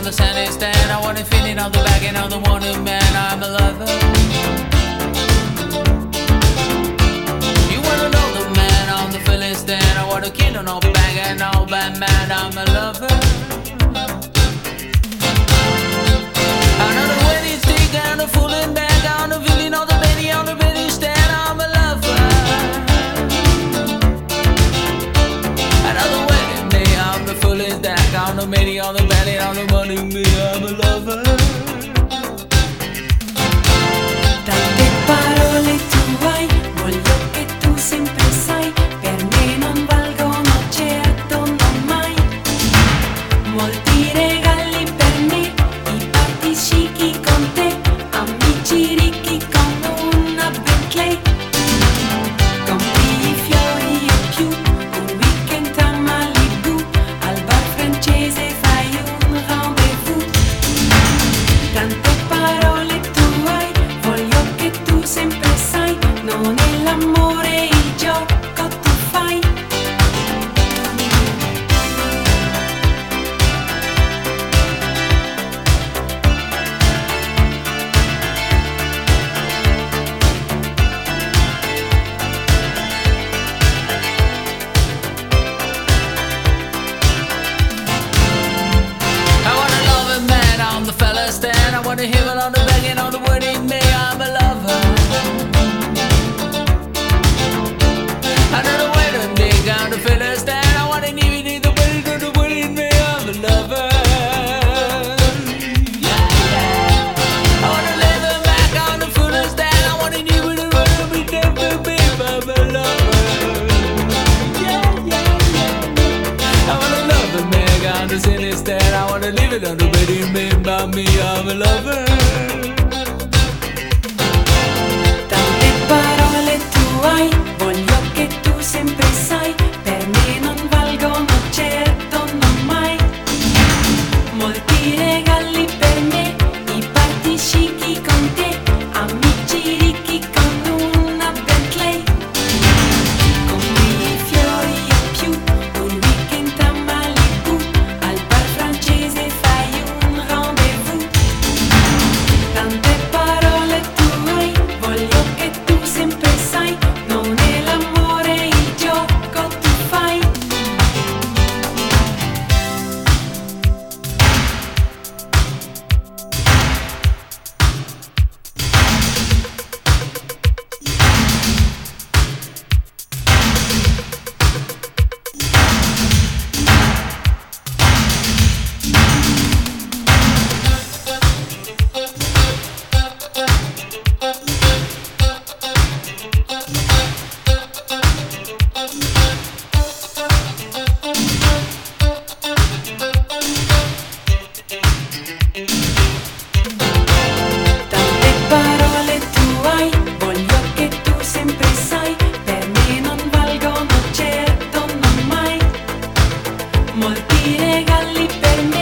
the sandy stand. I want the feeling of the back and of the wanted man. I'm a lover. You wanna know the man on the feeling stand. I want a kid on no bag and no bad man. I'm a lover. Another wedding stick and a fooling bag on the feeling of the baby on the feeling stand. I'm a lover. Another wedding day on the feeling stack on the baby on the belly on the money me. I'm a lover. Tante parole tu hai, voglio che tu sempre sai, per me non valgono certo non mai. Molti regali per me, i party scicchi con te, amici ricchi con una Bentley. Compri i fiori e più, un weekend a Malibu, al bar francese fai un rendezvous. Tante parole tu hai, voglio che tu sempre sai, non è l'amore il gioco tu fai. I wanna love a man on the fella stand. I wanna hear it on the back and on the wedding me. I'm a lover. Another way to dig on the fella stand. I wanna need it the way to the wedding me. I'm a lover. Yeah, yeah. I wanna live a back on the fella stand. I wanna need it the way to be there for me. I'm a lover. Yeah, yeah, yeah. I wanna love a man on the city stand. I wanna leave it on the wedding me. By me, I'm a lover. Tante parole tu hai, voglio che tu sempre sai, per me non valgono certo non mai. Molti regali per me, i party scicchi con te, amici ricchi con una Bentley. Compri i fiori e più, un weekend a Malibu, al bar francese fai un rendezvous. Tante parole tu hai, voglio che tu sempre sai, non è l'amore il gioco tu fai. Tante parole tu hai, voglio che tu sempre sai, per me non valgono certo non mai. Molti regali per me,